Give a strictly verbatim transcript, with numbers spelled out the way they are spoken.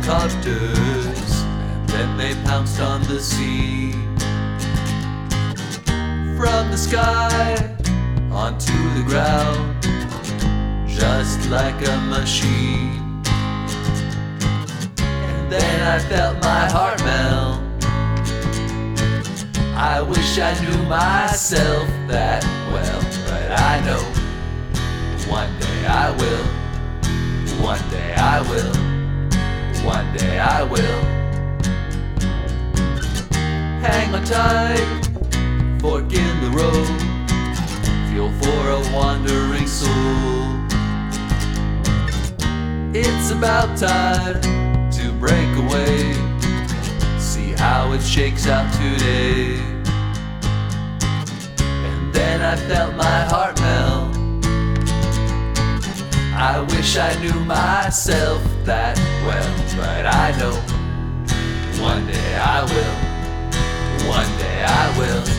helicopters, and then they pounced on the scene. From the sky onto the ground, just like a machine. And then I felt my heart melt. I wish I knew myself that well, but I know one day I will, one day I will, one day I will. Hang on tight, fork in the road, fuel for a wandering soul. It's about time to break away, see how it shakes out today. And then I felt my heart melt. I wish I knew myself that well, but I know one day I will, one day I will.